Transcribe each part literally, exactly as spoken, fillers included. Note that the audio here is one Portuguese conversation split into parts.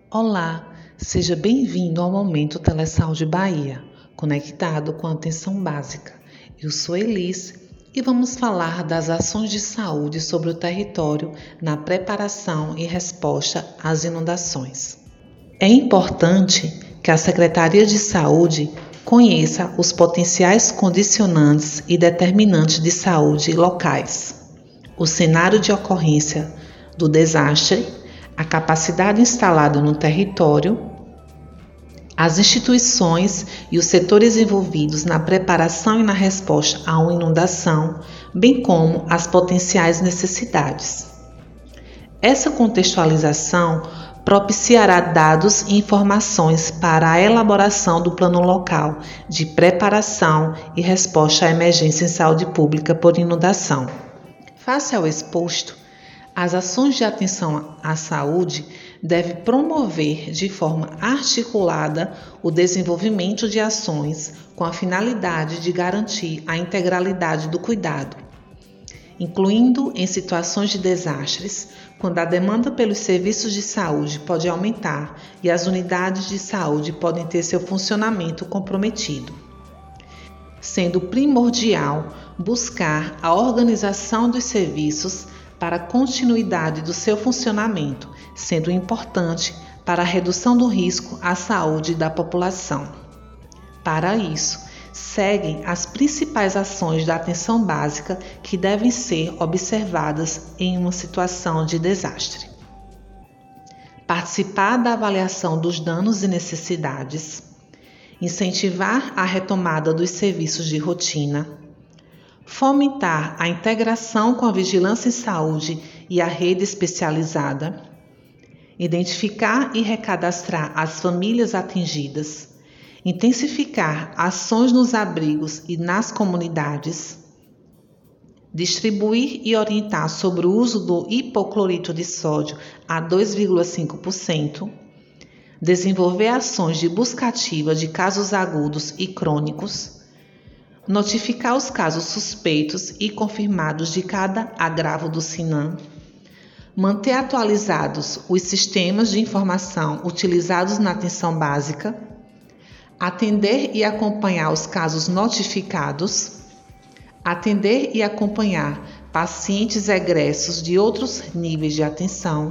Olá, seja bem-vindo ao Momento Telesaúde Bahia, conectado com a atenção básica. Eu sou Elis e vamos falar das ações de saúde sobre o território na preparação e resposta às inundações. É importante que a Secretaria de Saúde conheça os potenciais condicionantes e determinantes de saúde locais, o cenário de ocorrência do desastre, a capacidade instalada no território, as instituições e os setores envolvidos na preparação e na resposta a uma inundação, bem como as potenciais necessidades. Essa contextualização propiciará dados e informações para a elaboração do plano local de preparação e resposta à emergência em saúde pública por inundação. Face ao exposto, as ações de atenção à saúde devem promover de forma articulada o desenvolvimento de ações com a finalidade de garantir a integralidade do cuidado, incluindo em situações de desastres, quando a demanda pelos serviços de saúde pode aumentar e as unidades de saúde podem ter seu funcionamento comprometido, sendo primordial buscar a organização dos serviços para a continuidade do seu funcionamento, sendo importante para a redução do risco à saúde da população. Para isso, seguem as principais ações da atenção básica que devem ser observadas em uma situação de desastre. Participar da avaliação dos danos e necessidades, incentivar a retomada dos serviços de rotina, fomentar a integração com a vigilância em saúde e a rede especializada, identificar e recadastrar as famílias atingidas, intensificar ações nos abrigos e nas comunidades, distribuir e orientar sobre o uso do hipoclorito de sódio a dois vírgula cinco por cento, desenvolver ações de busca ativa de casos agudos e crônicos, notificar os casos suspeitos e confirmados de cada agravo do SINAM, manter atualizados os sistemas de informação utilizados na atenção básica, atender e acompanhar os casos notificados, atender e acompanhar pacientes egressos de outros níveis de atenção,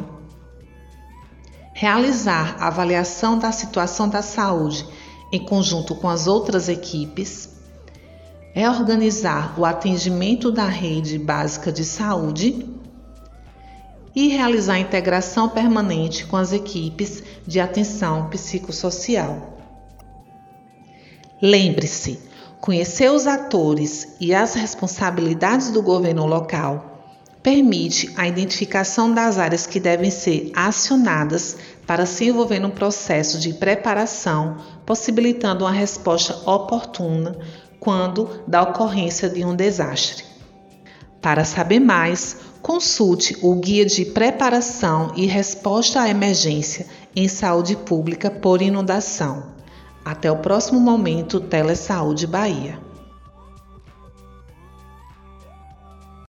realizar a avaliação da situação da saúde em conjunto com as outras equipes, reorganizar o atendimento da rede básica de saúde e realizar a integração permanente com as equipes de atenção psicossocial. Lembre-se, conhecer os atores e as responsabilidades do governo local permite a identificação das áreas que devem ser acionadas para se envolver no processo de preparação, possibilitando uma resposta oportuna quando da ocorrência de um desastre. Para saber mais, consulte o Guia de Preparação e Resposta à Emergência em Saúde Pública por Inundação. Até o próximo Momento Telesaúde Bahia.